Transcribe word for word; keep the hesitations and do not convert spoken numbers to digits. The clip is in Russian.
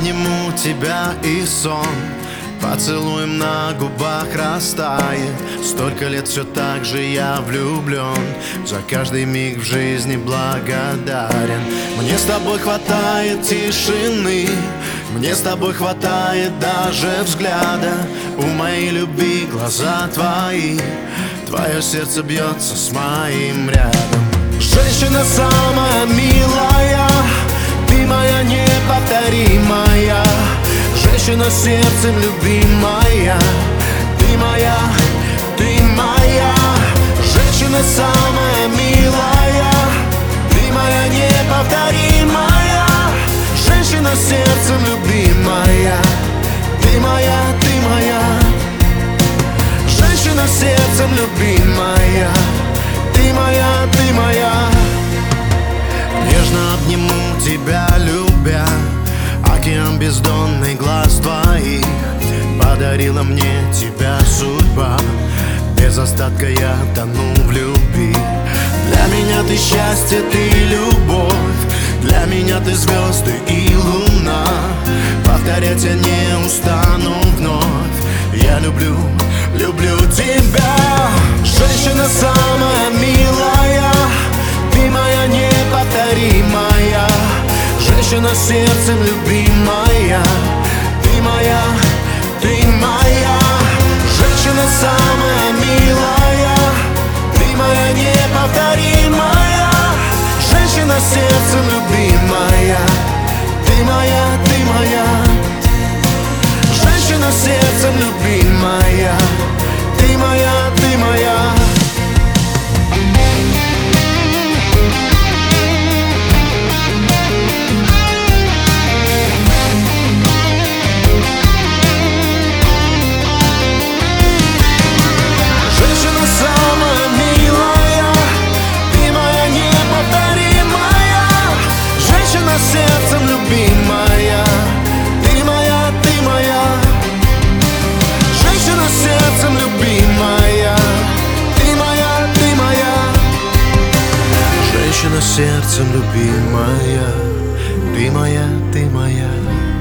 обниму тебя и сон поцелуем на губах растает. Столько лет все так же я влюблен, за каждый миг в жизни благодарен. Мне с тобой хватает тишины, мне с тобой хватает даже взгляда. У моей любви глаза твои, твое сердце бьется с моим рядом. Женщина самая милая, ты моя неповторимая. Женщина сердцем любимая, ты моя, ты моя. Женщина самая милая, ты моя неповторимая. Женщина сердцем любимая, ты моя, ты моя. Женщина сердцем любимая, ты моя, ты моя. Нежно обниму тебя, любя, океан бездонный глаз твоих. Подарила мне тебя судьба, без остатка я тону в любви. Для меня ты счастье, ты любовь, для меня ты звезды и луна. Повторять я не устану вновь, я люблю, люблю тебя. Женщина самая милая, ты моя неповторимая. Женщина сердцем любимая, ты моя, ты моя. Женщина самая милая, ты моя неповторимая. Женщина сердцем любимая, ты моя, ты моя. Женщина сердцем любимая, ты моя, ты моя. Сердцем любимая, ты моя, ты моя. Женщина сердцем любимая, ты моя, ты моя. Женщина сердцем любимая, ты моя, ты моя.